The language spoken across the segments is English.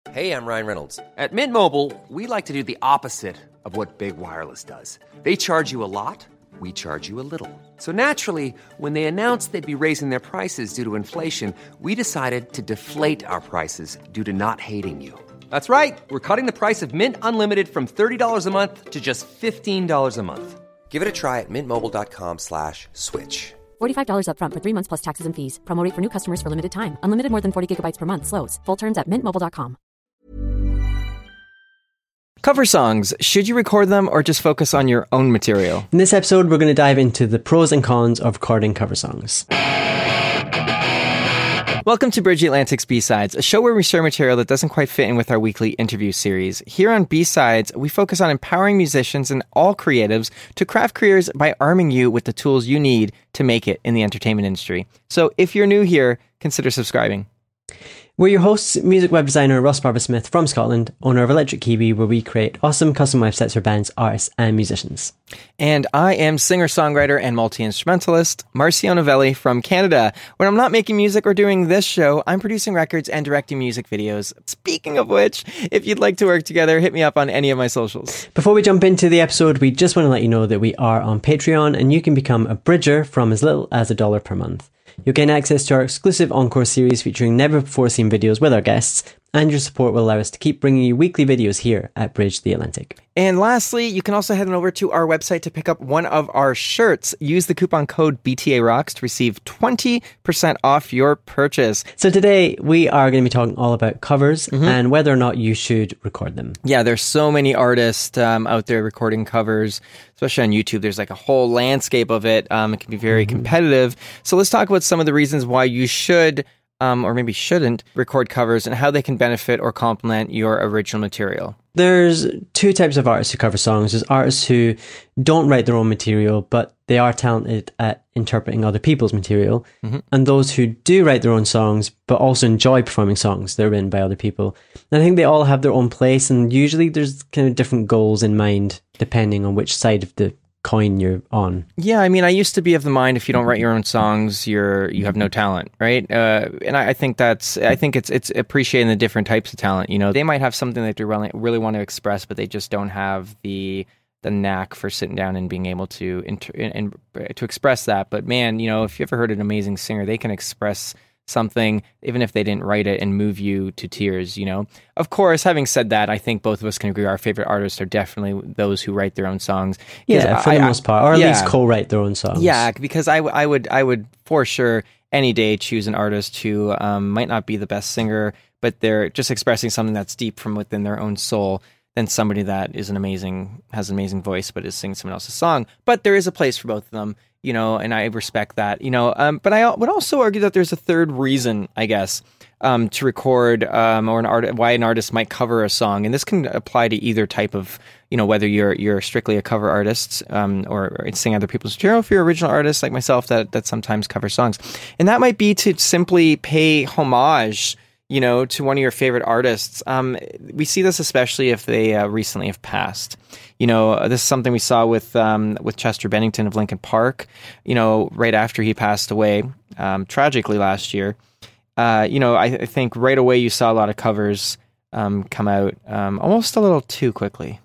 Hey, I'm Ryan Reynolds. At Mint Mobile, we like to do the opposite of what Big Wireless does. They charge you a lot, we charge you a little. So naturally, when they announced they'd be raising their prices due to inflation, we decided to deflate our prices due to not hating you. That's right. We're cutting the price of Mint Unlimited from $30 a month to just $15 a month. Give it a try at mintmobile.com/switch. $45 up front for 3 months plus taxes and fees. Promo rate for new customers for limited time. Unlimited more than 40 gigabytes per month. Slows full terms at mintmobile.com. Cover songs. Should you record them or just focus on your own material? In this episode, we're going to dive into the pros and cons of recording cover songs. Welcome to Bridge Atlantic's B-Sides, a show where we share material that doesn't quite fit in with our weekly interview series. Here on B-Sides, we focus on empowering musicians and all creatives to craft careers by arming you with the tools you need to make it in the entertainment industry. So if you're new here, consider subscribing. We're your hosts, music web designer Ross Barber-Smith from Scotland, owner of Electric Kiwi, where we create awesome custom websites for bands, artists, and musicians. And I am singer-songwriter and multi-instrumentalist Marcio Novelli from Canada. When I'm not making music or doing this show, I'm producing records and directing music videos. Speaking of which, if you'd like to work together, hit me up on any of my socials. Before we jump into the episode, we just want to let you know that we are on Patreon, and you can become a bridger from as little as $1 per month. You'll gain access to our exclusive Encore series featuring never-before-seen videos with our guests, and your support will allow us to keep bringing you weekly videos here at Bridge the Atlantic. And lastly, you can also head on over to our website to pick up one of our shirts. Use the coupon code BTAROCKS to receive 20% off your purchase. So today, we are going to be talking all about covers and whether or not you should record them. Yeah, there's so many artists out there recording covers, especially on YouTube. There's like a whole landscape of it. It can be very competitive. So let's talk about some of the reasons why you should or maybe shouldn't record covers and how they can benefit or complement your original material. There's two types of artists who cover songs. There's artists who don't write their own material, but they are talented at interpreting other people's material. And those who do write their own songs, but also enjoy performing songs that are written by other people. And I think they all have their own place, and usually there's kind of different goals in mind, depending on which side of the coin you're on. Yeah, I mean, I used to be of the mind if you don't write your own songs, you have no talent, right? And I think it's appreciating the different types of talent. You know, they might have something that they really want to express, but they just don't have the knack for sitting down and being able to to express that. But man, you know, if you ever heard an amazing singer, they can express something even if they didn't write it and move you to tears, you know. Of course, having said that, I think both of us can agree our favorite artists are definitely those who write their own songs. Yeah, for the most part, or at least co-write their own songs. Yeah, because I would for sure any day choose an artist who might not be the best singer, but they're just expressing something that's deep from within their own soul, than somebody that has an amazing voice but is singing someone else's song. But there is a place for both of them, you know, and I respect that, you know. But I would also argue that there's a third reason, I guess, to record why an artist might cover a song, and this can apply to either type of, you know, whether you're strictly a cover artist or sing other people's material, if you're an original artist like myself that sometimes cover songs, and that might be to simply pay homage, you know, to one of your favorite artists. We see this especially if they recently have passed. You know, this is something we saw with Chester Bennington of Linkin Park, you know, right after he passed away, tragically last year. You know, I think right away you saw a lot of covers come out almost a little too quickly.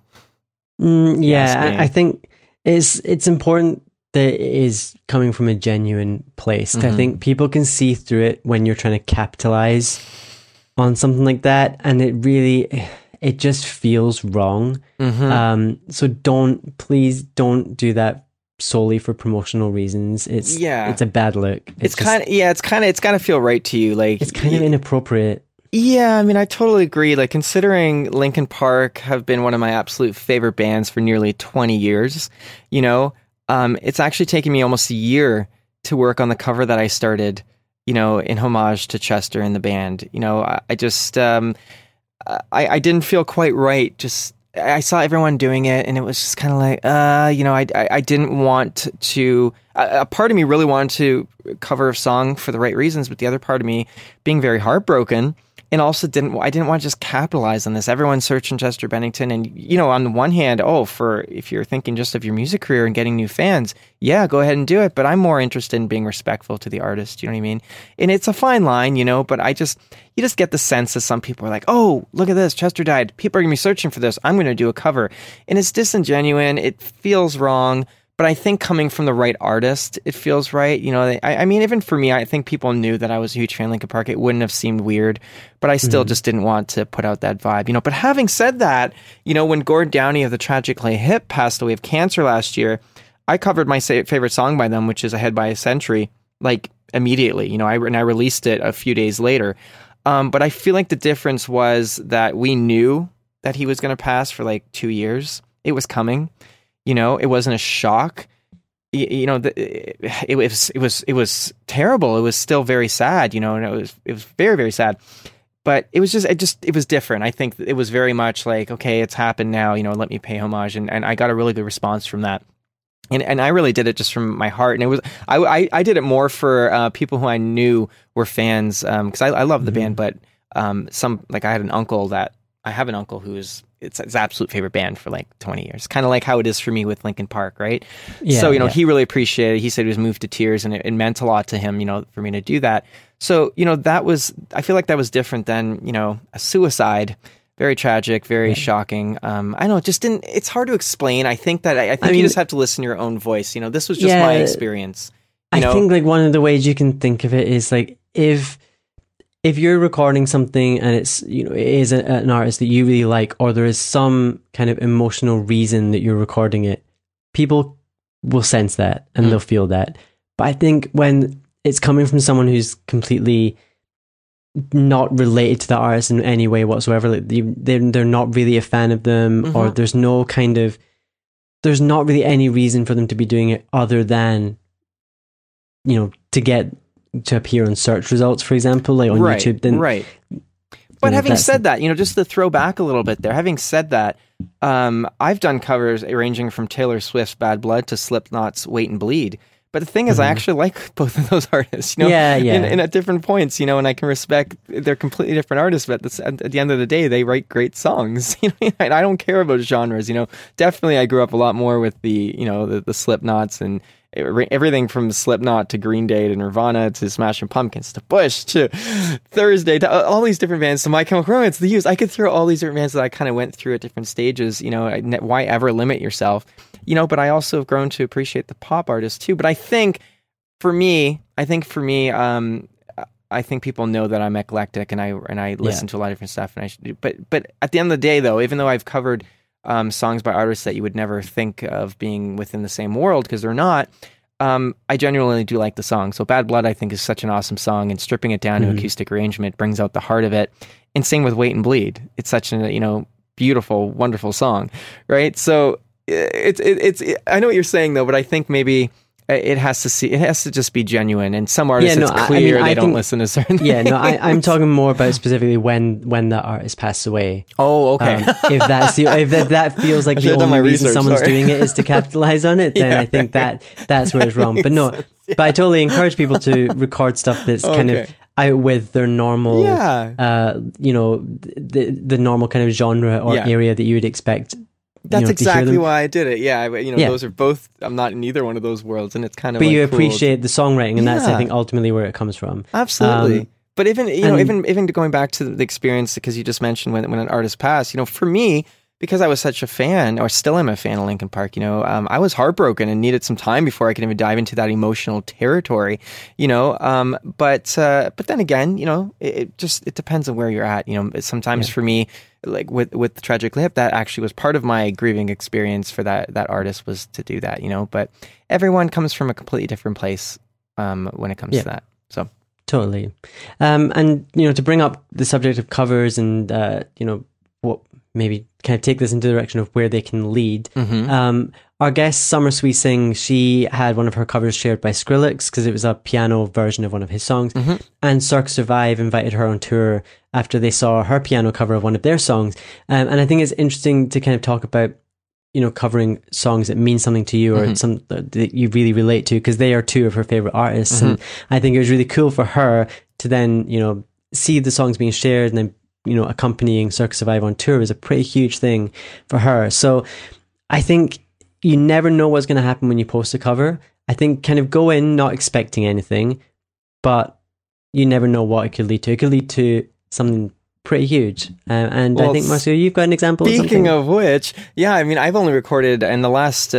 Yeah, I think it's important that it is coming from a genuine place. I think people can see through it when you're trying to capitalize on something like that, and it just feels wrong. So please don't do that solely for promotional reasons. It's a bad look. It's kind of feel right to you, like it's kind of inappropriate. Yeah, I mean, I totally agree. Like, considering Linkin Park have been one of my absolute favorite bands for nearly 20 years, you know, it's actually taken me almost a year to work on the cover that I started, you know, in homage to Chester and the band. You know, I just, I didn't feel quite right. Just, I saw everyone doing it, and it was just kind of like, you know, I didn't want to, a part of me really wanted to cover a song for the right reasons, but the other part of me being very heartbroken and also I didn't want to just capitalize on this. Everyone's searching Chester Bennington, and on the one hand, if you're thinking just of your music career and getting new fans, yeah, go ahead and do it. But I'm more interested in being respectful to the artist. You know what I mean? And it's a fine line, but you just get the sense that some people are like, oh, look at this, Chester died. People are gonna be searching for this. I'm gonna do a cover, and it's disingenuous. It feels wrong. But I think coming from the right artist, it feels right. I mean, even for me, I think people knew that I was a huge fan of Linkin Park. It wouldn't have seemed weird, but I still just didn't want to put out that vibe. But having said that, when Gord Downie of the Tragically Hip passed away of cancer last year, I covered my favorite song by them, which is Ahead by a Century, like immediately. I released it a few days later. But I feel like the difference was that we knew that he was going to pass for like 2 years. It was coming. It wasn't a shock. It was terrible. It was still very sad. And it was very, very sad. But it was it was different. I think it was very much like, okay, it's happened now. Let me pay homage, and I got a really good response from that. And I really did it just from my heart. And it was I did it more for people who I knew were fans, because I love the band. But I have an uncle who's it's his absolute favorite band for like 20 years. Kind of like how it is for me with Linkin Park, right? Yeah, so, he really appreciated it. He said he was moved to tears, and it meant a lot to him, for me to do that. So, I feel like that was different than, a suicide. Very tragic, very shocking. I know, it's hard to explain. I think you just have to listen to your own voice. This was just my experience. I think like one of the ways you can think of it is like, if you're recording something and it's, it is an artist that you really like, or there is some kind of emotional reason that you're recording it, people will sense that and they'll feel that. But I think when it's coming from someone who's completely not related to the artist in any way whatsoever, like they're not really a fan of them, or there's not really any reason for them to be doing it other than, to appear on search results, for example, like on YouTube. Then, right. But having said that, just to throw back a little bit there, having said that, I've done covers ranging from Taylor Swift's Bad Blood to Slipknot's Wait and Bleed. But the thing is, I actually like both of those artists, in at different points, and I can respect they're completely different artists, but at the end of the day, they write great songs. I don't care about genres, Definitely, I grew up a lot more with the Slipknots and everything from Slipknot to Green Day to Nirvana to Smashing Pumpkins to Bush to Thursday to all these different bands to My Chemical Romance, The Used. I could throw all these different bands that I kind of went through at different stages. Why ever limit yourself? But I also have grown to appreciate the pop artists too. But I think for me, I think people know that I'm eclectic and I listen to a lot of different stuff. And but at the end of the day, though, even though I've covered songs by artists that you would never think of being within the same world, because they're not, I genuinely do like the song. So Bad Blood, I think, is such an awesome song, and stripping it down to acoustic arrangement brings out the heart of it. And same with Wait and Bleed. It's such a beautiful, wonderful song, right? So it's I know what you're saying though, but I think maybe it has to just be genuine. And some artists, it's clear they don't listen to certain things. I'm talking more about specifically when the artist passed away. Oh, okay. If that feels like the only reason someone's doing it is to capitalize on it, then I think that's where it's wrong. But no, but I totally encourage people to record stuff that's kind of out with their normal, the normal kind of genre or area that you would expect. That's exactly why I did it. Yeah, those are both. I'm not in either one of those worlds, and it's kind of. But you appreciate the songwriting, and that's, I think, ultimately where it comes from. Absolutely. But even even going back to the experience, because you just mentioned when an artist passed, for me, because I was such a fan, or still am a fan of Linkin Park, I was heartbroken and needed some time before I could even dive into that emotional territory, but then again, it depends on where you're at, sometimes for me, like with Tragically Hip, that actually was part of my grieving experience for that artist, was to do that, but everyone comes from a completely different place, when it comes to that. So. Totally. And, to bring up the subject of covers and, what maybe kind of take this into the direction of where they can lead. Our guest, Summer Sui Singh, she had one of her covers shared by Skrillex because it was a piano version of one of his songs. And Cirque Survive invited her on tour after they saw her piano cover of one of their songs. And I think it's interesting to kind of talk about, covering songs that mean something to you or some that you really relate to, because they are two of her favorite artists. And I think it was really cool for her to then, see the songs being shared and then, you know, accompanying Circa Survive on tour was a pretty huge thing for her. So I think you never know what's going to happen when you post a cover. I think kind of go in not expecting anything, but you never know what it could lead to. It could lead to something pretty huge. And well, I think, Marcio, you've got an example. Speaking of which, yeah, I mean, I've only recorded in the last,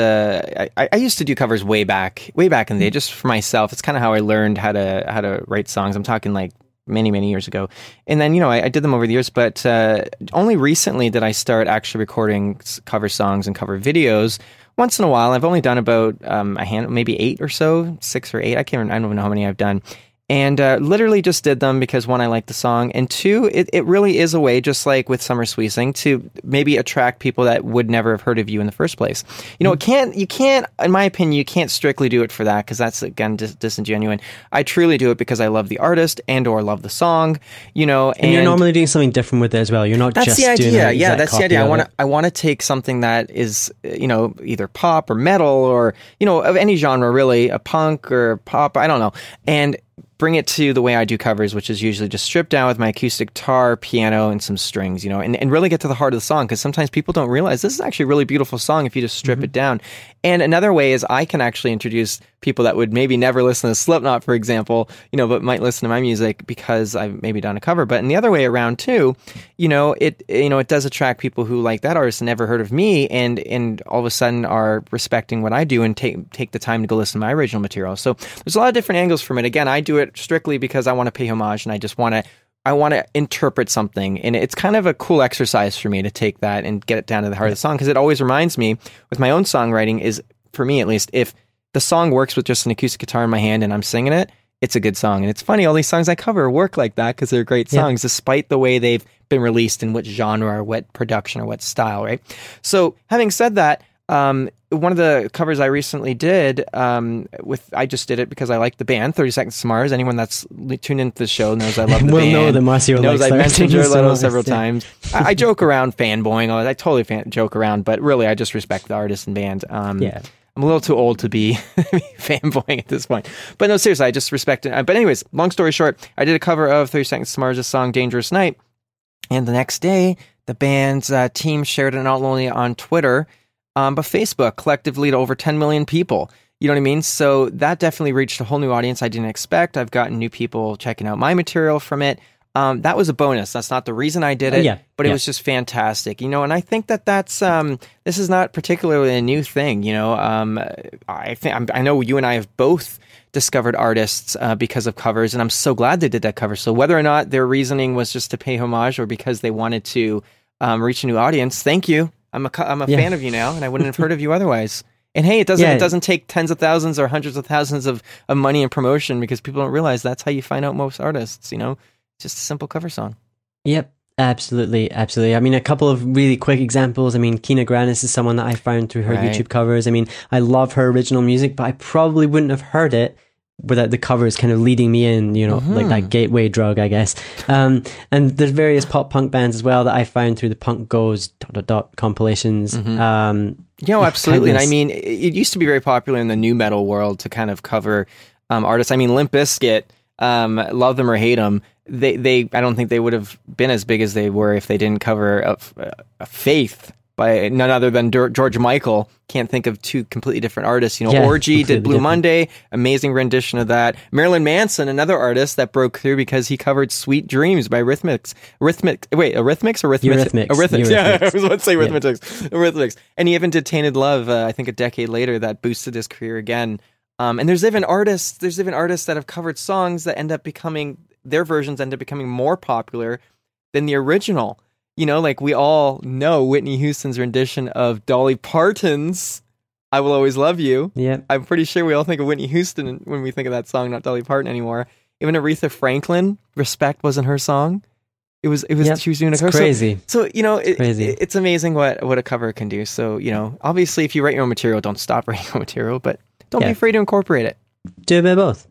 I used to do covers way back in the day, just for myself. It's kind of how I learned how to write songs. I'm talking like many years ago. And then, you know, I did them over the years, but only recently did I start actually recording cover songs and cover videos. Once in a while. I've only done about maybe 8 or so, 6 or 8. I don't even know how many I've done. And literally just did them because, one, I like the song, and two, it really is a way, just like with Summer Squeezing, to maybe attract people that would never have heard of you in the first place. You know, you can't, in my opinion, you can't strictly do it for that, because that's, again, disingenuous. I truly do it because I love the artist and or love the song, you know. And you're normally doing something different with it as well. You're not just doing the idea. That's the idea. I want to take something that is, you know, either pop or metal or, you know, of any genre, really, a punk or pop, I don't know, and bring it to the way I do covers, which is usually just stripped down with my acoustic guitar, piano, and some strings, you know, and really get to the heart of the song, because sometimes people don't realize this is actually a really beautiful song if you just strip it down. And another way is I can actually introduce people that would maybe never listen to Slipknot, for example, you know, but might listen to my music because I've maybe done a cover. But in the other way around too, you know, it does attract people who like that artist and never heard of me, and all of a sudden are respecting what I do and take the time to go listen to my original material. So there's a lot of different angles from it. Again, I do it strictly because I want to pay homage, and I just want to interpret something, and it's kind of a cool exercise for me to take that and get it down to the heart of the song, because it always reminds me with my own songwriting is, for me at least, if the song works with just an acoustic guitar in my hand and I'm singing it, it's a good song. And it's funny, all these songs I cover work like that because they're great songs, despite the way they've been released and what genre or what production or what style, right? So having said that, one of the covers I recently did, I just did it because I like the band, 30 Seconds to Mars. Anyone that's tuned into the show knows I love the band. We'll know that Marcio knows likes I mentioned Jared Leto several times. I joke around fanboying. I totally joke around, but really I just respect the artist and band. I'm a little too old to be fanboying at this point. But no, seriously, I just respect it. But anyways, long story short, I did a cover of 30 Seconds to Mars' song Dangerous Night. And the next day, the band's team shared it not only on Twitter, but Facebook, collectively to over 10 million people. You know what I mean? So that definitely reached a whole new audience I didn't expect. I've gotten new people checking out my material from it. That was a bonus. That's not the reason I did it, but it was just fantastic, you know. And I think that's this is not particularly a new thing, you know. I know you and I have both discovered artists because of covers, and I'm so glad they did that cover. So whether or not their reasoning was just to pay homage or because they wanted to reach a new audience, thank you. I'm a fan of you now, and I wouldn't have heard of you otherwise. And hey, it doesn't take tens of thousands or hundreds of thousands of money and promotion, because people don't realize that's how you find out most artists, you know. Just a simple cover song. Yep, absolutely. I mean, a couple of really quick examples. I mean, Kina Grannis is someone that I found through her YouTube covers. I mean, I love her original music, but I probably wouldn't have heard it without the covers kind of leading me in, you know, like that gateway drug, I guess. And there's various pop punk bands as well that I found through the Punk Goes ... compilations. Yeah, absolutely. And I mean, it used to be very popular in the nu metal world to kind of cover artists. I mean, Limp Bizkit, love them or hate them, they I don't think they would have been as big as they were if they didn't cover a Faith by none other than George Michael. Can't think of two completely different artists. You know, Orgy did Blue Monday, amazing rendition of that. Marilyn Manson, another artist that broke through because he covered Sweet Dreams by Eurythmics. Eurythmics. Yeah, I was about to say Eurythmics. And he even did Tainted Love, I think a decade later, that boosted his career again. And there's even artists that have covered songs that their versions end up becoming more popular than the original. You know, like we all know Whitney Houston's rendition of Dolly Parton's I Will Always Love You. Yeah. I'm pretty sure we all think of Whitney Houston when we think of that song, not Dolly Parton anymore. Even Aretha Franklin, Respect wasn't her song. It was she was doing a cover. It's crazy. So you know, it's amazing what a cover can do. So, you know, obviously if you write your own material, don't stop writing your own material, but don't be afraid to incorporate it. Do a bit of both.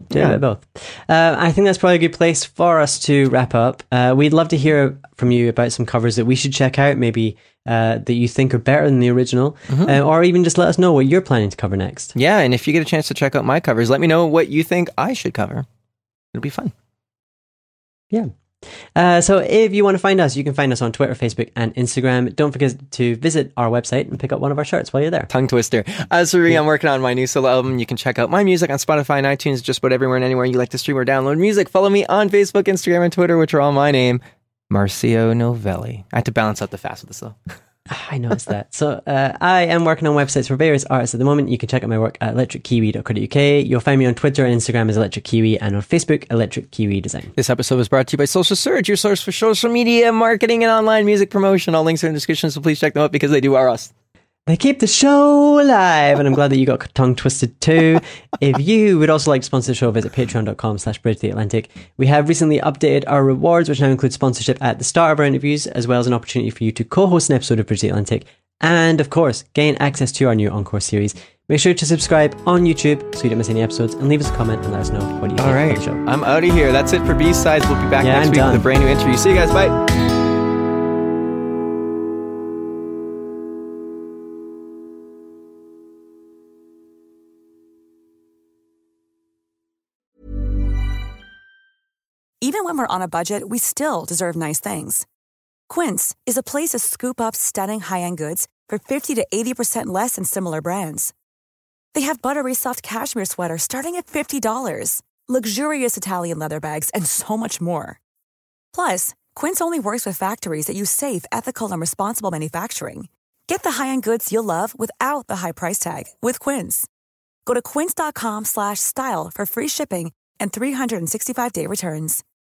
I think that's probably a good place for us to wrap up. We'd love to hear from you about some covers that we should check out, maybe that you think are better than the original, or even just let us know what you're planning to cover next. Yeah, and if you get a chance to check out my covers, let me know what you think I should cover. It'll be fun. Yeah. So if you want to find us, you can find us on Twitter, Facebook, and Instagram. Don't forget to visit our website and pick up one of our shirts while you're there. Tongue twister. As for me, I'm working on my new solo album. You can check out my music on Spotify and iTunes, just about everywhere and anywhere you like to stream or download music. Follow me on Facebook, Instagram, and Twitter, which are all my name, Marcio Novelli. I had to balance out the fast with this, though. I noticed that. So I am working on websites for various artists at the moment. You can check out my work at electrickiwi.co.uk. You'll find me on Twitter and Instagram as Electric Kiwi, and on Facebook, Electric Kiwi Design. This episode was brought to you by Social Surge, your source for social media, marketing, and online music promotion. All links are in the description, so please check them out because they do are us. They keep the show alive, and I'm glad that you got tongue twisted too. If you would also like to sponsor the show, visit patreon.com/Bridge the Atlantic. We have recently updated our rewards, which now include sponsorship at the start of our interviews, as well as an opportunity for you to co-host an episode of Bridge the Atlantic, and of course, gain access to our new Encore series. Make sure to subscribe on YouTube so you don't miss any episodes, and leave us a comment and let us know what you think of the show. I'm out of here. That's it for B-Sides. We'll be back next week with a brand new interview. See you guys. Bye. Even when we're on a budget, we still deserve nice things. Quince is a place to scoop up stunning high-end goods for 50 to 80% less than similar brands. They have buttery soft cashmere sweaters starting at $50, luxurious Italian leather bags, and so much more. Plus, Quince only works with factories that use safe, ethical, and responsible manufacturing. Get the high-end goods you'll love without the high price tag with Quince. Go to quince.com/style for free shipping and 365-day returns.